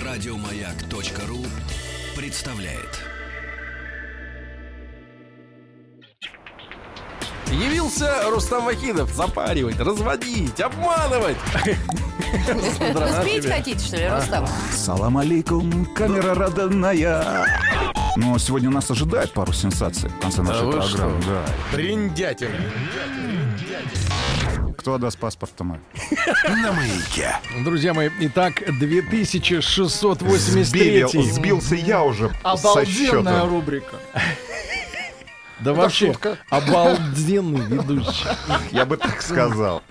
Радиомаяк.ру представляет. Явился Рустам Вахидов запаривать, разводить, обманывать. Спеть хотите, что ли, Рустам? Салам алейкум, камера родная. Но сегодня нас ожидает пару сенсаций в конце нашей программы. Да. Бриндятина. Кто отдаст паспорт-то мой? На Маяке. Друзья мои, итак, 2683. Сбился я уже со счета. Обалденная рубрика. Да вообще, обалденный ведущий. Я бы так сказал.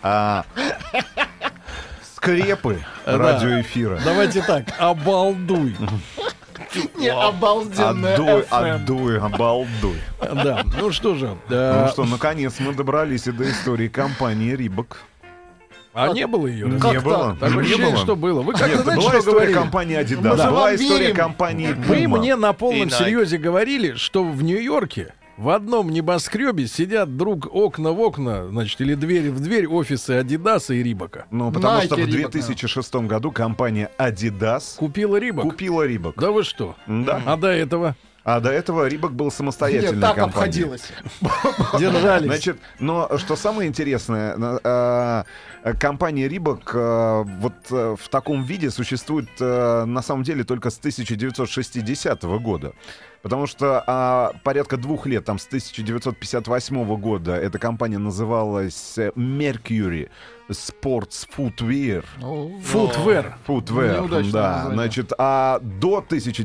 Скрепы радиоэфира. Давайте так, обалдуй. Не, обалденная Отдуй, обалдуй. Да, ну что же. Ну что, наконец мы добрались и до истории компании Рибок. А не было ее? Не было. Такое ощущение, что было. Вы как-то, знаете, была что история говорили? компании Adidas, Мы была вам история верим. компании Вы Puma. мне на полном И Nike. серьезе говорили, что в Нью-Йорке в одном небоскребе сидят друг окна в окна, значит, или дверь в дверь офисы Адидаса и Рибака. Ну, потому Nike, что в Reebok, 2006 году компания Adidas Купила Рибак? купила Рибок. Да вы что? Да. А до этого А до этого Рибок был самостоятельной Нет, так компанией. обходилось. держались. Значит, но что самое интересное, компания Рибок вот в таком виде существует на самом деле только с 1960 года. Потому что порядка 2 лет, там, с 1958 года, эта компания называлась Mercury Sports Footwear. Футвер. Footwear, Неудачное да. название. Значит, а до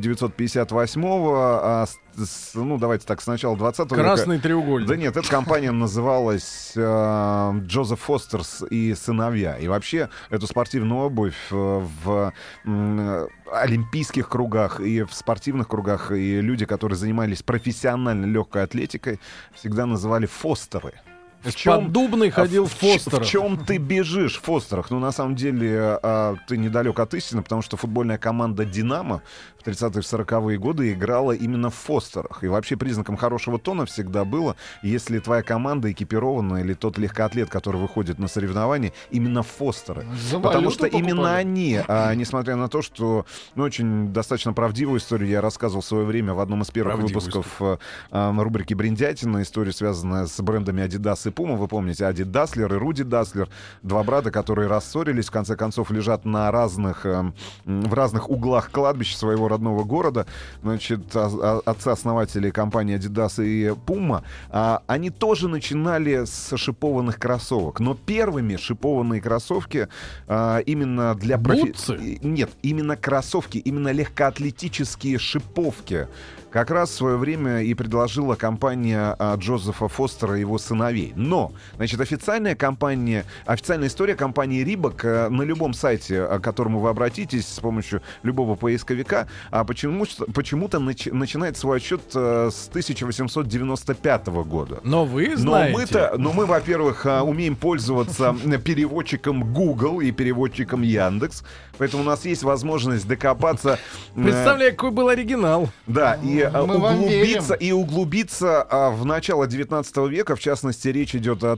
1958-го, ну, давайте так, с начала 20 века... Красный треугольник. Да нет, эта компания называлась Джозеф Фостерс и сыновья. И вообще эту спортивную обувь в олимпийских кругах и в спортивных кругах, и люди, которые занимались профессиональной легкой атлетикой, всегда называли Фостеры. Поддубный ходил в Фостерах. В чем ты бежишь в Фостерах? Ну, на самом деле, ты недалек от истины, потому что футбольная команда «Динамо» в 30-е и 40-е годы играла именно в Фостерах. И вообще признаком хорошего тона всегда было, если твоя команда экипирована, или тот легкоатлет, который выходит на соревнования, именно в Фостеры. За Потому валюту что именно покупали. они, несмотря на то, что очень достаточно правдивую историю я рассказывал в свое время в одном из первых Правдивую выпусков рубрики «Бриндятина». История, связанная с брендами Adidas и Puma. Вы помните, Ади Даслер и Руди Даслер. 2 брата, которые рассорились, в конце концов лежат на в разных углах кладбища своего родного города. Значит, отцы-основатели компании Adidas и Puma, они тоже начинали с шипованных кроссовок. Но первыми шипованные кроссовки именно для... Бутсы? Нет, именно кроссовки, именно легкоатлетические шиповки как раз в свое время и предложила компания Джозефа Фостера и его сыновей. Но, значит, официальная история компании Рибок на любом сайте, к которому вы обратитесь с помощью любого поисковика, почему-то начинает свой отчет с 1895 года. Но вы знаете... Но мы, во-первых, умеем пользоваться переводчиком Google и переводчиком Яндекс, поэтому у нас есть возможность докопаться... Представляю, какой был оригинал. Да, и Мы вам углубиться в начало 19 века, в частности, речь идет о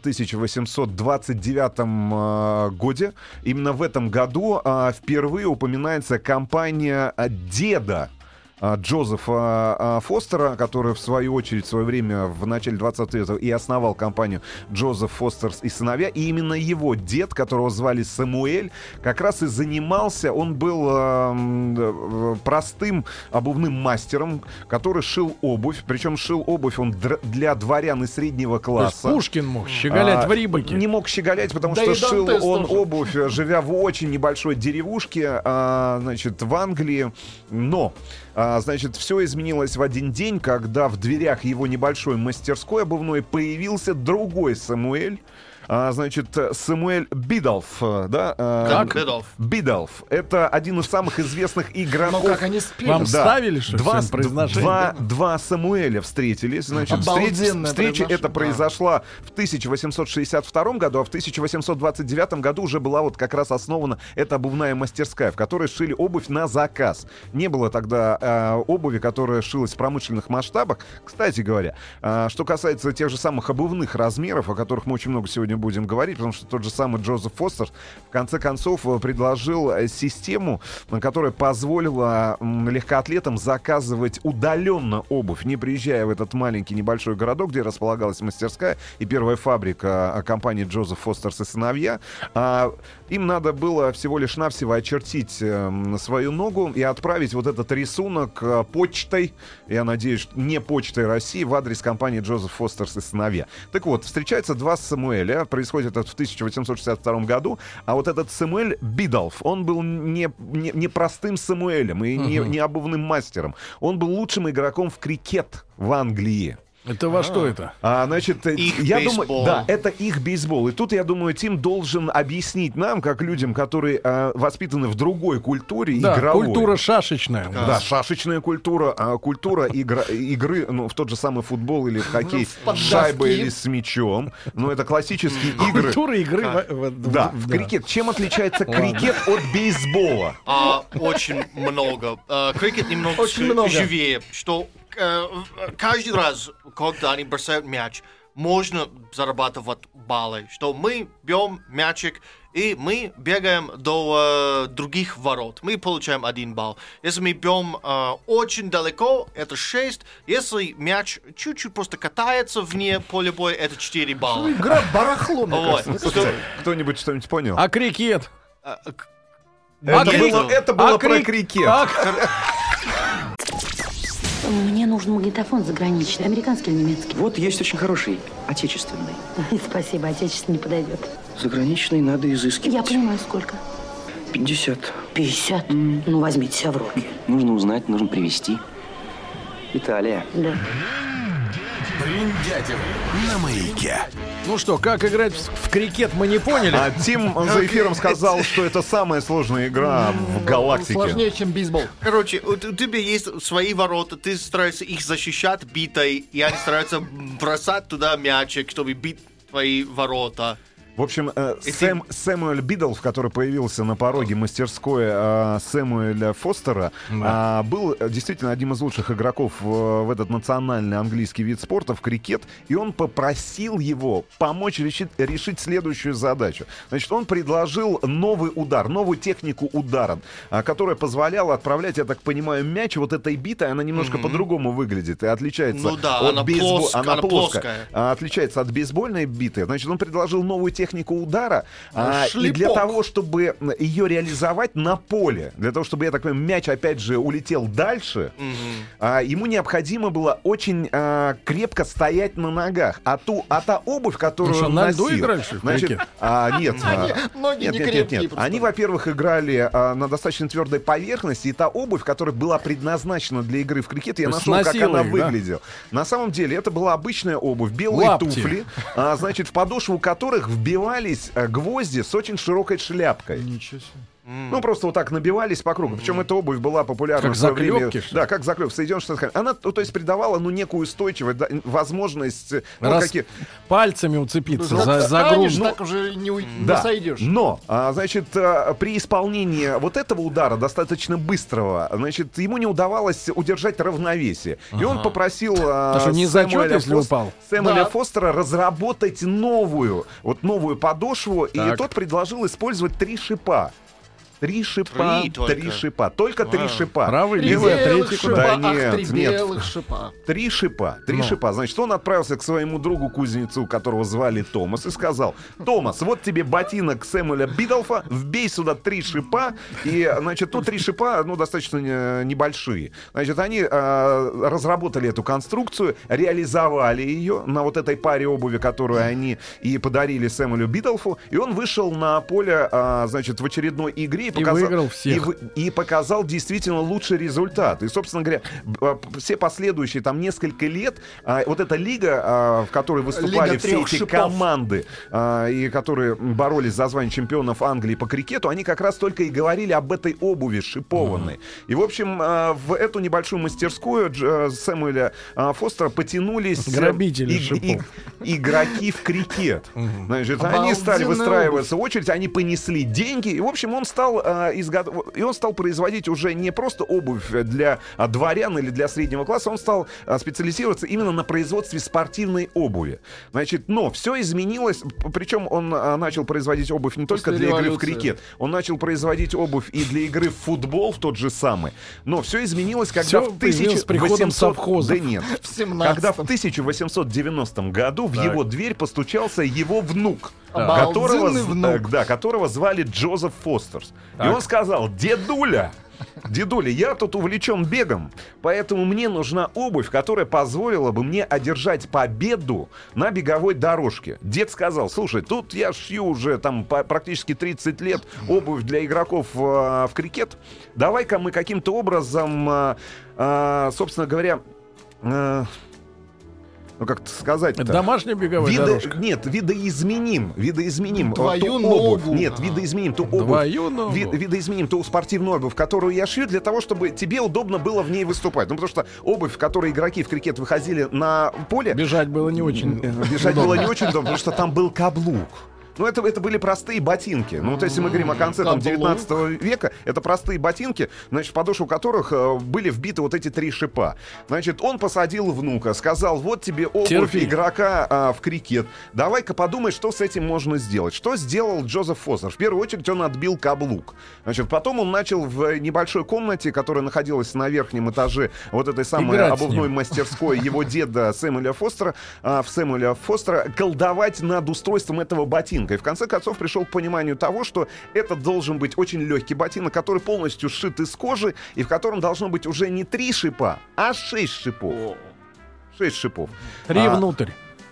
1829 годе. Именно в этом году впервые упоминается компания деда Джозефа Фостера, который в свою очередь в свое время в начале 20 века и основал компанию Джозеф Фостерс и сыновья. И именно его дед, которого звали Самуэль, как раз и занимался, он был простым обувным мастером, который шил обувь. Причем шил обувь он для дворян и среднего То есть класса. Пушкин мог щеголять в Рибаке. Не мог щеголять, потому Да что и шил Дантес он тоже. обувь, живя в очень небольшой деревушке, значит, в Англии. Но, значит, все изменилось в один день, когда в дверях его небольшой мастерской обувной появился другой Самуэль. Значит, Самуэль Бидолф, да? Как? Бидолф. Бидолф. Это один из самых известных игроков. Ну как они спели? Вам Да. ставили, что всем произношение? Два Самуэля встретились. Значит, Обалденное встреча произношение. эта произошла в 1862 году, а в 1829 году уже была вот как раз основана эта обувная мастерская, в которой шили обувь на заказ. Не было тогда обуви, которая шилась в промышленных масштабах. Кстати говоря, что касается тех же самых обувных размеров, о которых мы очень много сегодня сегодня будем говорить, потому что тот же самый Джозеф Фостер в конце концов предложил систему, которая позволила легкоатлетам заказывать удаленно обувь, не приезжая в этот маленький небольшой городок, где располагалась мастерская и первая фабрика компании Джозеф Фостерс и сыновья. Им надо было всего лишь навсего очертить свою ногу и отправить вот этот рисунок почтой, я надеюсь, не почтой России, в адрес компании Джозеф Фостерс и сыновья. Так вот, встречаются два Самуэля, происходит это в 1862 году, а вот этот Самуэль Бидолф, он был не простым Самуэлем и не обувным мастером, он был лучшим игроком в крикет в Англии. Это во что это? Значит, Их я бейсбол. думаю, да, это их бейсбол. И тут, я думаю, Тим должен объяснить нам, как людям, которые воспитаны в другой культуре, Да, игровой. культура шашечная. Да, шашечная культура, культура игры, ну, в тот же самый футбол или в хоккей в с шайбой поддавки. или с мячом. Ну, это классические игры. Культура игры. Да, в крикет. Чем отличается крикет от бейсбола? Очень много. Крикет немного Очень много. живее, что каждый раз, когда они бросают мяч, можно зарабатывать баллы. Что мы берем мячик и мы бегаем до других ворот. Мы получаем 1 балл. Если мы берем очень далеко, это 6. Если мяч чуть-чуть просто катается вне поля боя, это 4 балла. Игра барахло, мне Вот. кажется. Что- Кто-нибудь что-нибудь понял? А крикет? Это было про крикет. Мне нужен магнитофон заграничный, американский или немецкий. Вот есть очень хороший, отечественный. Спасибо, отечественный не подойдет. Заграничный надо изыскивать. Я понимаю, сколько? 50. 50? Ну, возьмите себя в руки. Нужно узнать, нужно привезти. Италия. Да. Бриндятин на маяке. Ну что, как играть в крикет, мы не поняли. Тим за эфиром сказал, что это самая сложная игра в галактике. Сложнее, чем бейсбол. Короче, у тебя есть свои ворота, ты стараешься их защищать битой, и они стараются бросать туда мячик, чтобы бить твои ворота. В общем, Сэмюэль Бидолф, который появился на пороге мастерской Сэмюэля Фостера, был действительно одним из лучших игроков в этот национальный английский вид спорта, в крикет, и он попросил его помочь решить следующую задачу. Значит, он предложил новый удар, новую технику удара, которая позволяла отправлять, я так понимаю, мяч вот этой битой, она немножко по-другому выглядит и отличается Ну да, от она бейсбола. она плоская. Отличается от бейсбольной биты. Значит, он предложил новую технику удара, и шлепок. для того, чтобы ее реализовать на поле, для того, чтобы, я так понимаю, мяч опять же улетел дальше, ему необходимо было очень крепко стоять на ногах. А та обувь, которую Ну что, он на льду носил, играли, что ли, в значит, крикет? нет, Ноги нет, не нет, крепкие нет. просто. Они, во-первых, играли на достаточно твердой поверхности, и та обувь, которая была предназначена для игры в крикет, я То есть нашел, как сносила она их, да? выглядела. На самом деле, это была обычная обувь, белые Лапти. туфли, значит, в подошву которых вбивались гвозди с очень широкой шляпкой. Ничего себе. Ну, просто вот так набивались по кругу. Причем эта обувь была популярна Как в свое время. заклепки, что ли? Да, как заклеп в Соединенных Штатах. Она, то есть, придавала, некую устойчивость, да, возможность... Пальцами уцепиться Вот за встанешь, грудь. так уже не Да, сойдешь. но, значит, при исполнении вот этого удара, достаточно быстрого, значит, ему не удавалось удержать равновесие. И он попросил что не зачет, если упал? Сэмюэля Да. Фостера разработать новую подошву, и Так. тот предложил использовать 3 шипа. 3 шипа, Три только. 3 шипа, только 3 шипа. Правый, Три левый, а белых третий шипа, куда? Да ах, три нет, нет. белых шипа. 3 шипа, 3 шипа. Значит, он отправился к своему другу-кузнецу, которого звали Томас, и сказал: Томас, вот тебе ботинок Сэмюэля Бидолфа, вбей сюда 3 шипа, и, значит, 3 шипа, достаточно небольшие. Значит, они разработали эту конструкцию, реализовали ее на вот этой паре обуви, которую они и подарили Сэмюэлю Бидолфу, и он вышел на поле, значит, в очередной игре и выиграл всех. и показал действительно лучший результат. И, собственно говоря, все последующие там несколько лет вот эта лига, в которой выступали Лига все трех эти шипов. команды, и которые боролись за звание чемпионов Англии по крикету, они как раз только и говорили об этой обуви шипованной. И, в общем, в эту небольшую мастерскую Сэмюэля Фостера потянулись Грабители шипов. игроки в крикет. Значит, они стали Обалденная выстраиваться в очередь, они понесли деньги, и, в общем, он стал стал производить уже не просто обувь для дворян или для среднего класса, он стал специализироваться именно на производстве спортивной обуви. Значит, но все изменилось, причем он начал производить обувь не только для игры в крикет, он начал производить обувь и для игры в футбол в тот же самый. Но все изменилось, когда в 1800... Да нет. Когда в 1890 году в его дверь постучался его внук, которого звали Джозеф Фостерс. И он сказал: дедуля, я тут увлечен бегом, поэтому мне нужна обувь, которая позволила бы мне одержать победу на беговой дорожке. Дед сказал: слушай, тут я шью уже там практически 30 лет обувь для игроков в крикет. Давай-ка мы каким-то образом, собственно говоря... как сказать-то? Домашняя беговая дорожка. Нет, видоизменим Твою ту ногу. обувь. Нет, видоизменим ту обувь. Твою ногу. Видоизменим ту спортивную обувь, которую я шью, для того, чтобы тебе удобно было в ней выступать. Ну, потому что обувь, в которой игроки в крикет выходили на поле... Бежать было не очень удобно, потому что там был каблук. Ну, это были простые ботинки. Ну, вот если мы говорим о конце 19 века, это простые ботинки, значит, в подошву которых были вбиты вот эти 3 шипа. Значит, он посадил внука, сказал: вот тебе обувь игрока в крикет. Давай-ка подумай, что с этим можно сделать. Что сделал Джозеф Фостер? В первую очередь он отбил каблук. Значит, потом он начал в небольшой комнате, которая находилась на верхнем этаже вот этой самой обувной мастерской его деда Сэмюэля Фостера, колдовать над устройством этого ботинка. И в конце концов пришел к пониманию того, что это должен быть очень легкий ботинок, который полностью сшит из кожи, и в котором должно быть уже не 3 шипа, а 6 шипов. 6 шипов. 3 внутрь.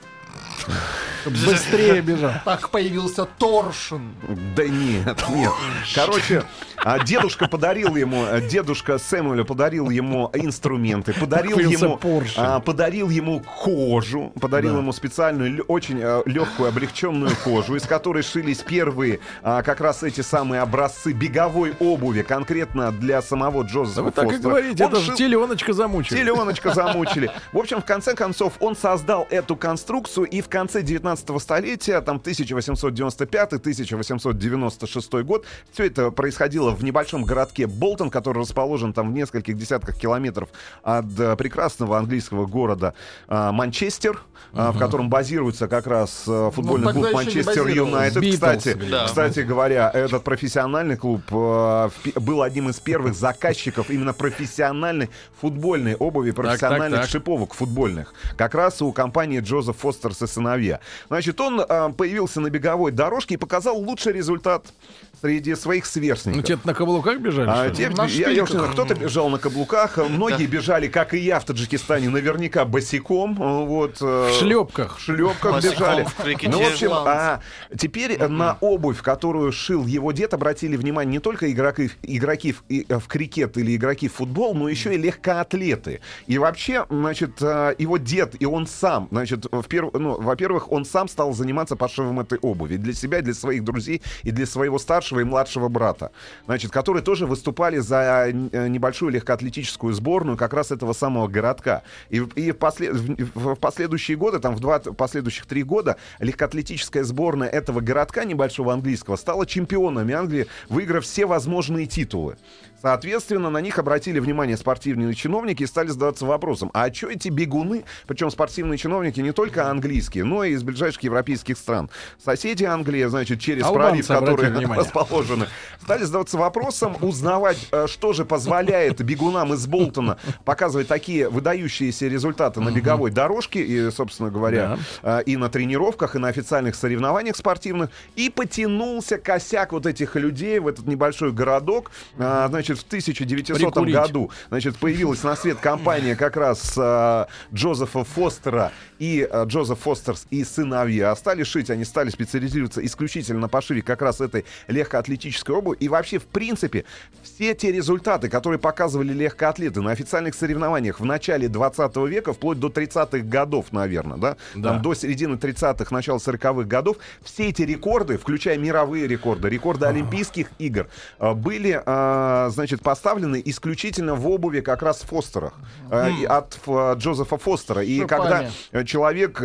Быстрее бежал. Так появился торшин. Да нет. Короче, дедушка Сэмюэля подарил ему инструменты, подарил ему кожу, подарил ему специальную, очень легкую, облегченную кожу, из которой шились первые как раз эти самые образцы беговой обуви, конкретно для самого Джозефа Фостера. Вы так и говорите, это же теленочка замучили. В общем, в конце концов, он создал эту конструкцию, и в конце 19-го столетия, там 1895-1896 год, все это происходило в небольшом городке Болтон, который расположен там в нескольких десятках километров от прекрасного английского города Манчестер, в котором базируется как раз футбольный клуб Манчестер Юнайтед. Кстати говоря, этот профессиональный клуб был одним из первых заказчиков именно профессиональной футбольной обуви, профессиональных шиповок футбольных. Как раз у компании Джозеф Фостерс и сыновья. Значит, он появился на беговой дорожке и показал лучший результат среди своих сверстников. Ну, те-то на каблуках бежали? Кто-то бежал на каблуках, многие бежали, как и я в Таджикистане, наверняка босиком. В шлепках. В шлепках бежали. Ну, в общем, теперь на обувь, которую шил его дед, обратили внимание не только игроки в крикет или игроки в футбол, но еще и легкоатлеты. И вообще, значит, его дед и он сам, значит, во-первых, он сам стал заниматься пошивом этой обуви для себя, для своих друзей и для своего старшего и младшего брата, значит, которые тоже выступали за небольшую легкоатлетическую сборную как раз этого самого городка. И в последующие годы, там в последующих 3 года, легкоатлетическая сборная этого городка небольшого английского стала чемпионами Англии, выиграв все возможные титулы. Соответственно, на них обратили внимание спортивные чиновники и стали задаваться вопросом: а что эти бегуны, причем спортивные чиновники не только английские, но и из ближайших европейских стран, соседи Англии, значит, через пролив, которые расположены, стали задаваться вопросом, узнавать, что же позволяет бегунам из Болтона показывать такие выдающиеся результаты на беговой дорожке и, собственно говоря, и на тренировках, и на официальных соревнованиях спортивных. И потянулся косяк вот этих людей в этот небольшой городок. Значит, в 1900 году, значит, появилась на свет компания как раз Джозефа Фостера и Джозеф Фостерс и сыновья. Стали шить, они стали специализироваться исключительно на пошиве как раз этой легкоатлетической обуви. И вообще, в принципе, все те результаты, которые показывали легкоатлеты на официальных соревнованиях в начале 20 века, вплоть до 30-х годов, наверное, да? Там, до середины 30-х, начала 40-х годов, все эти рекорды, включая мировые рекорды, рекорды Олимпийских игр, были, значит, поставлены исключительно в обуви как раз Фостерах, от Джозефа Фостера. И когда человек или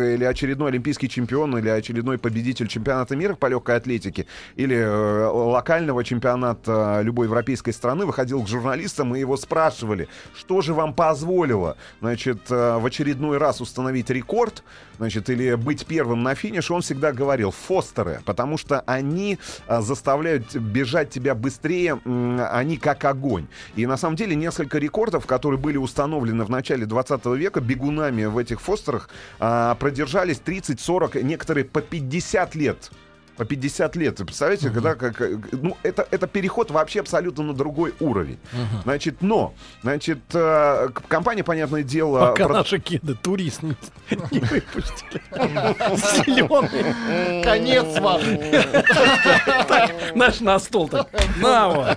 очередной олимпийский чемпион или очередной победитель чемпионата мира по легкой атлетике или локального чемпионата любой европейской страны выходил к журналистам и его спрашивали, что же вам позволило, значит, в очередной раз установить рекорд, значит, или быть первым на финише, он всегда говорил «фостеры», потому что они заставляют бежать тебя быстрее, они как огонь. И на самом деле несколько рекордов, которые были установлены в начале 20 века бегунами в этих фостерах, продержались 30-40, некоторые по 50 лет. По 50 лет. Представляете, когда ну, это переход вообще абсолютно на другой уровень. Значит, компания, понятное дело... Пока наши кеды турист не выпустили. Зеленый. Конец ваш. Наш на стол так. На вот.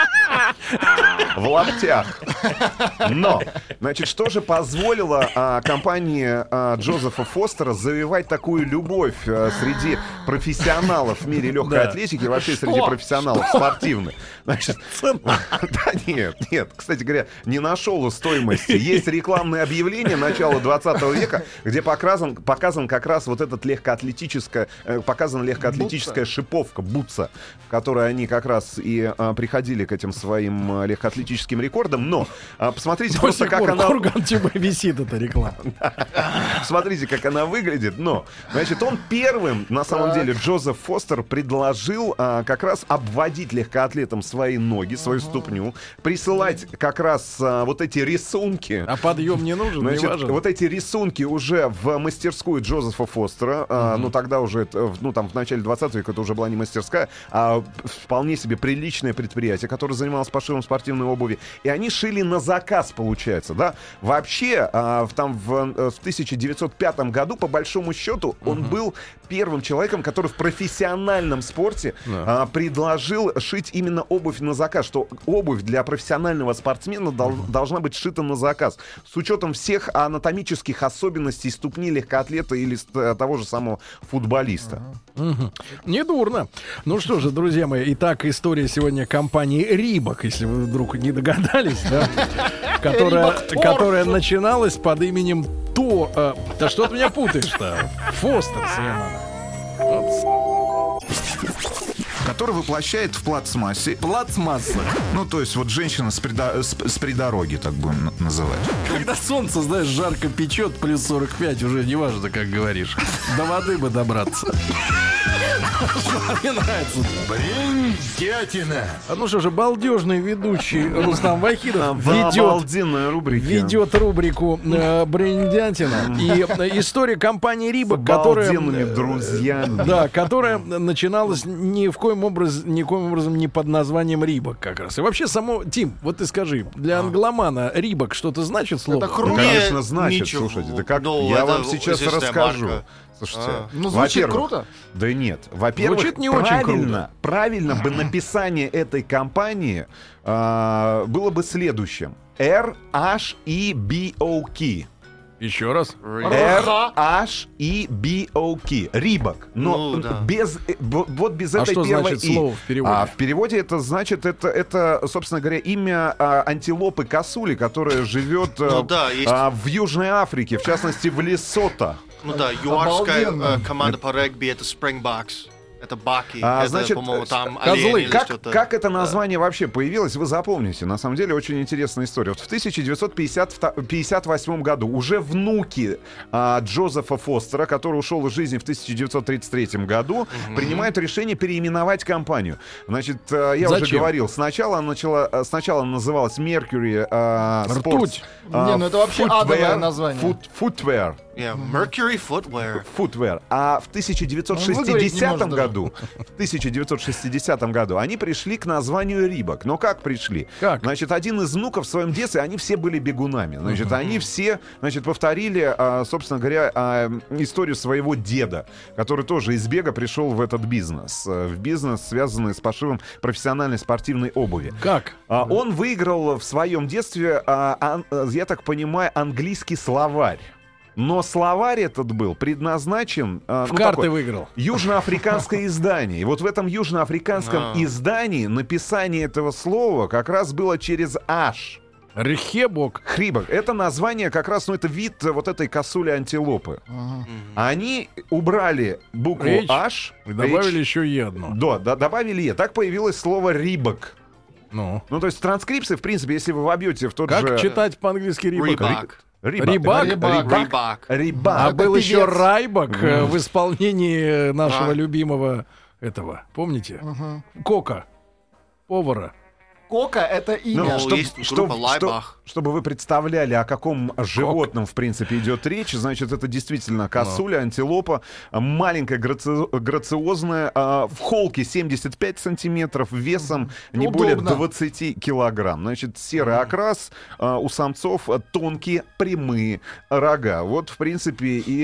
В лаптях. Но, значит, что же позволило компании Джозефа Фостера завоевать такую любовь среди профессионалов в мире легкой атлетики, вообще среди профессионалов спортивных? Значит, да нет, кстати говоря, не нашел стоимости. Есть рекламное объявление начала 20 века, где показан как раз вот этот легкоатлетическая шиповка, бутса, в которой они как раз и приходили к этим своим легкоатлетическим рекордам. Но посмотрите просто, как она... Курган ТБ висит эта реклама. Смотрите, как она выглядит. Но, значит, он первым, на самом деле, Джозеф Фостер предложил как раз обводить легкоатлетам свои ноги, свою ступню, присылать как раз вот эти рисунки. А подъем не нужен, значит, не важен. Вот эти рисунки уже в мастерскую Джозефа Фостера. Ну, тогда уже, ну, там, в начале 20 века это уже была не мастерская, а вполне себе приличное предприятие, которое занималось пошивом спортивной обуви. И они шили на заказ, получается, да. Вообще, там в 1905 году, по большому счету, он был первым человеком, который в профессиональном спорте предложил шить именно обувь на заказ, что обувь для профессионального спортсмена должна быть сшита на заказ, с учетом всех анатомических особенностей ступни легкоатлета или того же самого футболиста. Недурно. Ну что же, друзья мои, итак, история сегодня компании Рибок, если вы вдруг не догадались, да, которая начиналась под именем Да что ты меня путаешь-то? Фостер, Сулейман. Который воплощает в плацмассе. Плацмасса. Ну, то есть вот женщина с придороги, так будем называть. Когда солнце, знаешь, жарко печет, плюс 45, уже не важно, как говоришь. До воды бы добраться. Мне нравится. Бриндятина. Ну что же, балдежный ведущий Рустам Вахидов ведет рубрику «Бриндятина». И история компании Рибок, которая начиналась никоим образом не под названием Рибок как раз. И вообще само, Тим, вот ты скажи, для англомана Рибок что-то значит слово? Это круто. Конечно, значит. Слушайте, да как я вам сейчас расскажу. Слушайте, ну, звучит круто. Да нет. Во-первых, звучит не очень круто. Правильно бы написание этой компании было бы следующим. R-H-E-B-O-K. Еще раз. R-H-E-B-O-K. Рибок. Но без этой что первой значит «и». слово в переводе? В переводе это значит, это, собственно говоря, имя антилопы косули, которая живет в Южной Африке, в частности, в Лесото. Ну да, юарская команда по регби — это Springboks. Это баки, значит, по-моему, там козлы. или что-то. Как это название вообще появилось, вы запомните. На самом деле, очень интересная история. Вот в 1958 году уже внуки Джозефа Фостера, который ушел из жизни в 1933 году, принимают решение переименовать компанию. Значит, я уже говорил, сначала она называлась Mercury Sports. Не, ну это вообще адовое название. Footwear. Mercury Footwear. Footwear. А в 1960 году они пришли к названию Рибок. Но как пришли? Как? Значит, один из внуков в своем детстве, они все были бегунами. Значит, они все, повторили, собственно говоря, историю своего деда, который тоже из бега пришел в этот бизнес. В бизнес, связанный с пошивом профессиональной спортивной обуви. Как? Он выиграл в своем детстве, я так понимаю, английский словарь. Но словарь этот был предназначен... В карты выиграл. Южноафриканское издание. И вот в этом южноафриканском издании написание этого слова как раз было через «аш». Рхебок. Хрибок. Это название как раз, это вид вот этой косули-антилопы. Они убрали букву H. И добавили еще «е» одно. Да, добавили «е». Так появилось слово «рибок». Ну, то есть в транскрипции, в принципе, если вы вобьете в тот как же... Как читать по-английски «рибак»? Рибак. А был еще Райбак в исполнении нашего любимого этого, помните? Кока, повара. Кока — это имя. Чтобы вы представляли, о каком животном, в принципе, идет речь, значит, это действительно косуля, антилопа, маленькая, грациозная, в холке 75 сантиметров, весом не более 20 килограмм. Значит, серый окрас, у самцов тонкие, прямые рога. Вот, в принципе, и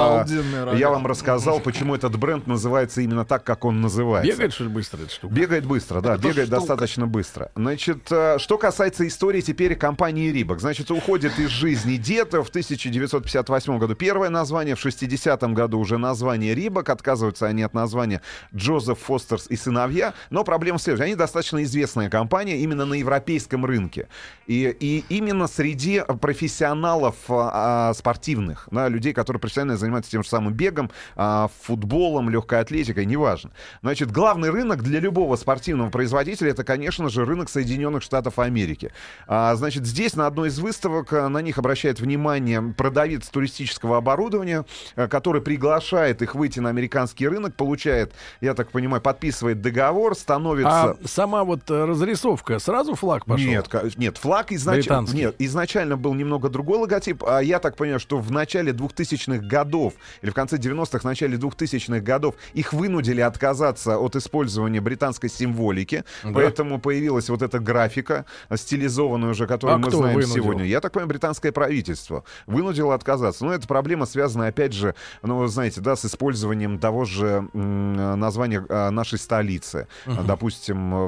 я вам рассказал, почему этот бренд называется именно так, как он называется. Бегает, что ли, быстро эта штука? Бегает быстро, да, бегает достаточно быстро. Значит, что касается истории теперь компании Рибок. Значит, уходит из жизни дед. В 1958 году первое название, в 60-м году уже название Рибок. Отказываются они от названия Джозеф Фостерс и сыновья. Но проблема в следующем. Они достаточно известная компания именно на европейском рынке. И именно среди профессионалов спортивных, да, людей, которые профессионально занимаются тем же самым бегом, футболом, легкой атлетикой, неважно. Значит, главный рынок для любого спортивного производителя — это, конечно же, рынок Соединенных Штатов Америки. Значит, здесь на одной из выставок на них обращает внимание продавец туристического оборудования, который приглашает их выйти на американский рынок, получает, я так понимаю, подписывает договор, становится... А сама вот разрисовка, сразу флаг пошел? Нет, флаг изначально был немного другой логотип, а я так понимаю, что в начале 2000-х годов, или в конце 90-х, начале 2000-х годов их вынудили отказаться от использования британской символики, поэтому появилась вот эта графика, стилизованная уже, которую мы знаем сегодня. Я так понимаю, британское правительство вынудило отказаться. Но эта проблема связана, опять же, ну, знаете, да, с использованием того же названия нашей столицы. Допустим,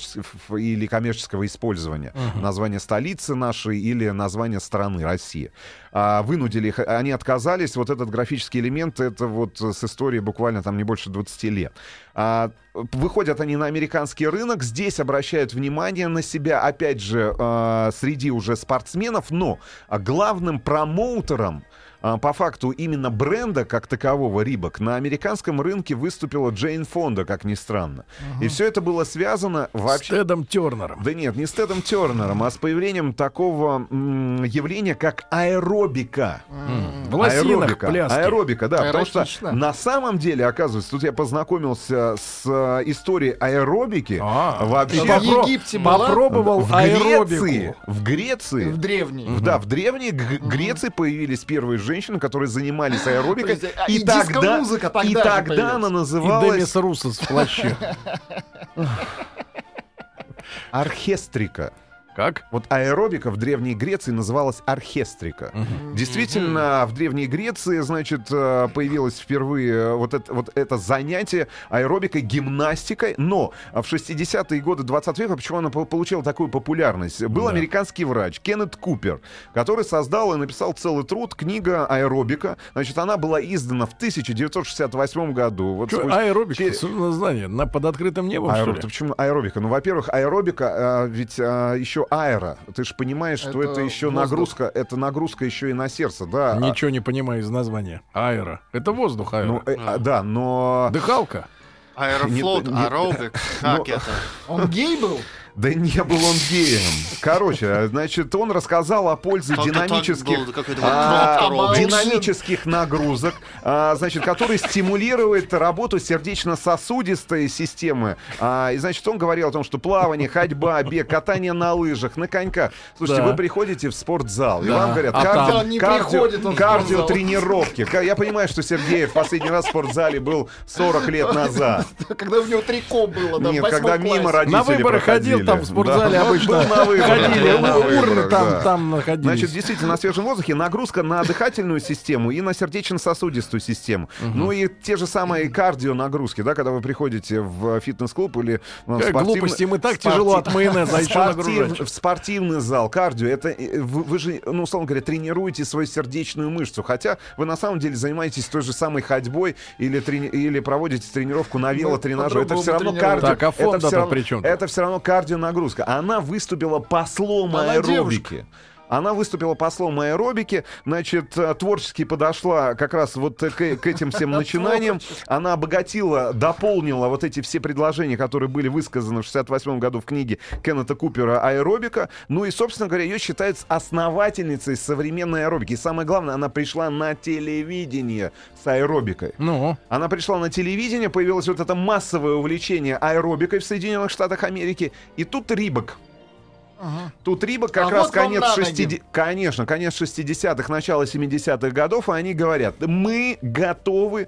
или коммерческого использования. Название столицы нашей или название страны, Россия. Вынудили их, они отказались. Вот этот графический элемент, это вот с историей буквально там не больше 20 лет. Выходят они на американский рынок, здесь обращают внимание на себя, опять же, среди уже спортсменов, но главным промоутером по факту именно бренда как такового Рибок на американском рынке выступила Джейн Фонда, как ни странно. И все это было связано вообще... С Тедом Тернером. Да нет, не с Тедом Тернером, а с появлением такого явления, как аэробика. В лосинах пляски. Аэробика, да. Потому что на самом деле, оказывается, тут я познакомился с историей аэробики. Вообще в Египте попробовал аэробику. В Греции. В древней. Да, в древней Греции появились первые женщины, которые занимались аэробикой. И тогда она называлась... И Демис Руссос в плаще. Орхестрика. Как? Вот аэробика в Древней Греции называлась орхестрика. Действительно, в Древней Греции, значит, появилось впервые вот это занятие аэробикой, гимнастикой, но в 60-е годы 20 века, почему она получила такую популярность? Был американский врач Кеннет Купер, который создал и написал целый труд, книга «Аэробика». Значит, она была издана в 1968 году. Вот аэробика? Название? Под открытым небом, что ли? Почему аэробика? Ну, во-первых, аэробика, ведь еще аэро. Ты же понимаешь, что это еще нагрузка. Это нагрузка еще и на сердце, да. Ничего не понимаю из названия. Аэро. Это воздух, аэро. Ну, да, но... Дыхалка. Аэрофлот, аэробик. Как это? Он гей был? Да не был он геем. Короче, значит, он рассказал о пользе динамических нагрузок, значит, которые стимулируют работу сердечно-сосудистой системы. И, значит, он говорил о том, что плавание, ходьба, бег, катание на лыжах, на коньках. Слушайте, вы приходите в спортзал, и вам говорят, кардиотренировки. Я понимаю, что Сергей в последний раз в спортзале был 40 лет назад. Когда у него трико было, да, нет, когда мимо родители на выборы ходил, там в спортзале обычно ходили, урны там находились. Значит, действительно, на свежем воздухе нагрузка на дыхательную систему и на сердечно-сосудистую систему. Ну и те же самые кардионагрузки, да, когда вы приходите в фитнес-клуб или в глупости, им и так тяжело от майонеза, а еще нагружать. В спортивный зал, кардио, это вы же, ну, условно говоря, тренируете свою сердечную мышцу, хотя вы на самом деле занимаетесь той же самой ходьбой или проводите тренировку на велотренажере. Это все равно кардио. Так, а фонд-то при чем? Это все равно кардио кардионагрузка. Она выступила послом Она аэробики. Она выступила послом аэробики, значит, творчески подошла как раз вот к этим всем начинаниям. Она обогатила, дополнила вот эти все предложения, которые были высказаны в 68 году в книге Кеннета Купера «Аэробика». Ну и, собственно говоря, ее считают основательницей современной аэробики. И самое главное, она пришла на телевидение с аэробикой. Ну? Она пришла на телевидение, появилось вот это массовое увлечение аэробикой в Соединенных Штатах Америки. И тут Рибок. Тут Рибок как раз вот вам конец на ноги. 60-х, начало 70-х годов, и они говорят, мы готовы,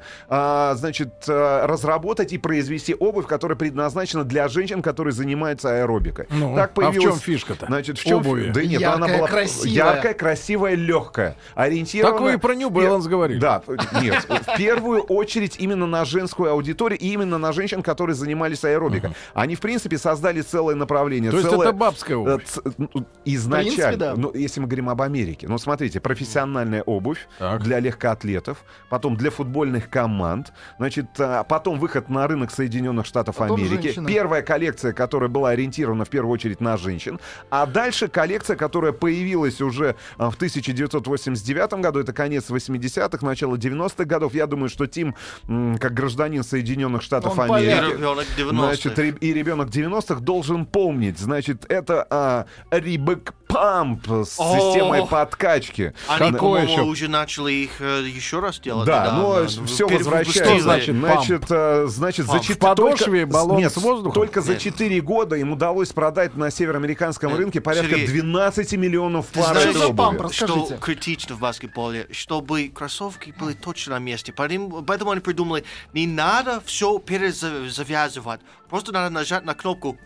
разработать и произвести обувь, которая предназначена для женщин, которые занимаются аэробикой. Ну, Так а в чем фишка-то? Значит, в чем обуви? Да нет, Яркая, она была красивая. яркая, красивая, легкая, ориентирована. Так вы и про New Balance говорили. Да, нет, в первую очередь именно на женскую аудиторию и именно на женщин, которые занимались аэробикой. Они, в принципе, создали целое направление. То есть это бабская обувь? Изначально, В принципе, да. ну, если мы говорим об Америке, ну, смотрите, профессиональная обувь Так. для легкоатлетов, потом для футбольных команд, значит, потом выход на рынок Соединенных Штатов Потом Америки. женщины. Первая коллекция, которая была ориентирована в первую очередь на женщин, а дальше коллекция, которая появилась уже в 1989 году, это конец 80-х, начало 90-х годов. Я думаю, что Тим, как гражданин Соединенных Штатов Он Америки, поляк. Ребенок 90-х. значит, и ребенок 90-х должен помнить, значит, это Рибок Памп с системой подкачки. Они, Какое по-моему, еще? уже начали их еще раз делать. Да, недавно. но Ну, все перевыпустили. возвращается. Значит, Значит, за Памп. 4 В подошве баллон с воздухом? Только за Нет. 4 года им удалось продать на североамериканском рынке порядка Сергей, 12 миллионов Ты пар знаешь, этой что за обуви. памп? Расскажите. Что критично в баскетболе, чтобы кроссовки были точно на месте. Поэтому они придумали, не надо все перезавязывать. Просто надо нажать на кнопку.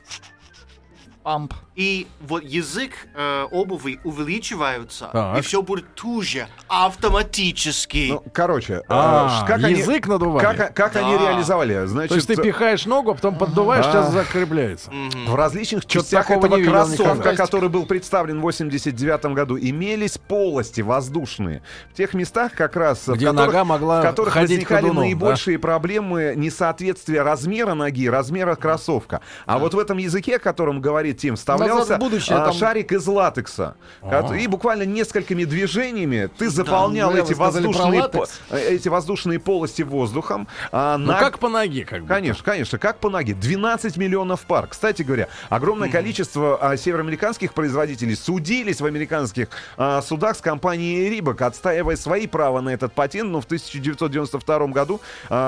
Памп. И вот язык обуви увеличивается, Так. и все будет туже автоматически. Ну, короче, язык надували. как они реализовали? Значит, То есть ты пихаешь ногу, а потом поддуваешь, Да. сейчас закрепляется. в различных Чё-то частях такого этого не видел кроссовка, никогда. который был представлен в 89 году, имелись полости воздушные. В тех местах как раз, Где в которых, нога могла в которых ходить возникали ходуном, наибольшие проблемы несоответствия размера ноги, размера кроссовка. А вот в этом языке, о котором говорит Тим, вставлялся «Назад в будущее» там- шарик из латекса. И буквально несколькими движениями ты заполнял вы эти сказали про латекс. воздушные полости воздухом. Ну как по ноге, как бы. Конечно, как по ноге. 12 миллионов пар. Кстати говоря, огромное количество североамериканских производителей судились в американских судах с компанией Рибок, отстаивая свои права на этот патент. Но в 1992 году,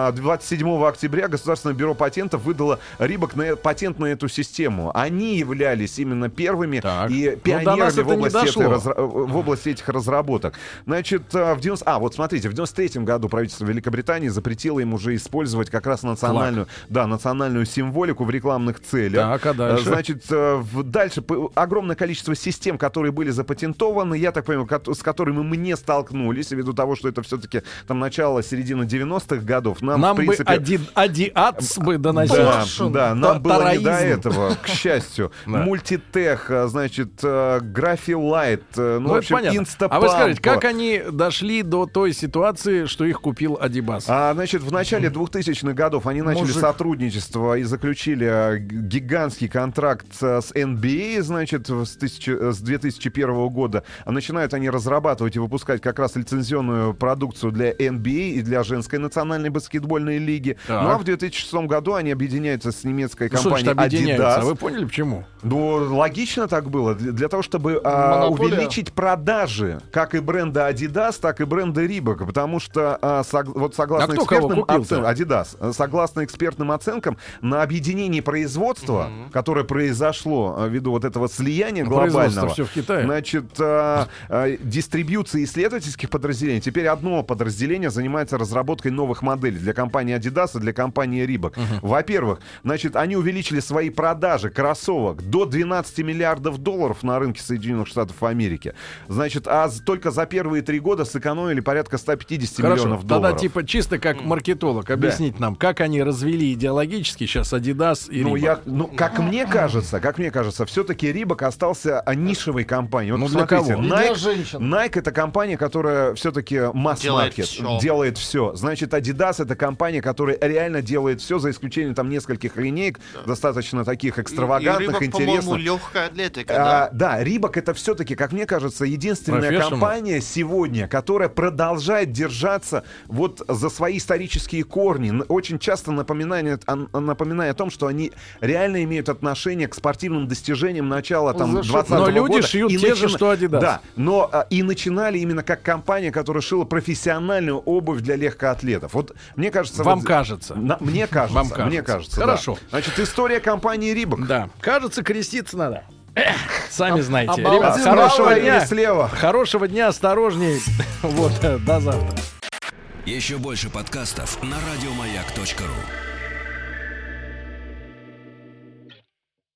27 октября, Государственное бюро патентов выдало Рибок патент на эту систему. Они являлись именно первыми Так. и Ну, до пионерами нас это в не области, дошло. в области этих разработок. Значит, вот смотрите, в 93 году правительство Великобритании запретило им уже использовать как раз национальную символику в рекламных целях. Так, а дальше? Значит, дальше огромное количество систем, которые были запатентованы, я так понимаю, с которыми мы не столкнулись, ввиду того, что это все-таки там начало-середина 90-х годов. Нам в бы принципе, Адиатс бы доносил. да, нам было не до Тараизм. этого, к счастью. Да. Мультитех, значит, Графилайт, Ну, в общем, это понятно. Инстапамп. А вы скажите, как они дошли до той ситуации, что их купил Адибас? Значит, в начале 2000-х годов они начали Мужик. сотрудничество и заключили гигантский контракт с NBA, значит, с 2001 года. Начинают они разрабатывать и выпускать как раз лицензионную продукцию для NBA и для женской национальной баскетбольной лиги. Так. Ну а в 2006 году они объединяются с немецкой Ну, что компанией значит объединяются? Adidas. Вы поняли, почему? Ну, логично так было. Для того, чтобы Монополия. увеличить продажи как и бренда Adidas, так и бренда Reebok. Потому что, вот согласно А кто кого экспертным купил-то? оценкам, Adidas, согласно экспертным оценкам, на объединении производства, которое произошло ввиду вот этого слияния Производство глобального, всё в Китае. значит, дистрибьюции исследовательских подразделений, теперь одно подразделение занимается разработкой новых моделей для компании Adidas и для компании Reebok. Во-первых, значит, они увеличили свои продажи кроссовок до 12 12 миллиардов долларов на рынке Соединенных Штатов Америки. Значит, только за первые 3 года сэкономили порядка 150 миллионов долларов. Тогда типа чисто как маркетолог объяснить нам, как они развели идеологически сейчас Adidas и Reebok. Как мне кажется, все-таки Reebok остался нишевой компанией. Вот для смотрите, кого? Для женщин. Nike — это компания, которая все-таки масс-маркет, делает все. Значит, Adidas — это компания, которая реально делает все, за исключением там нескольких линеек, достаточно таких экстравагантных, и Reebok, интересных. по-моему, легкая атлетика, да, Reebok — это все-таки, как мне кажется, единственная компания сегодня, которая продолжает держаться вот за свои исторические корни, очень часто напоминая о том, что они реально имеют отношение к спортивным достижениям начала там 20-го года. Но люди шьют те же, что Adidas. Да, но и начинали именно как компания, которая шила профессиональную обувь для легкоатлетов. Вот мне кажется... Вам кажется. Мне кажется. Мне кажется. Хорошо. Да. Значит, история компании Reebok. Да. Кажется, креститься надо. Сами знаете. Ребят, хорошего дня. Слева. Хорошего дня, осторожней. Вот, до завтра. Еще больше подкастов на радиомаяк.ру.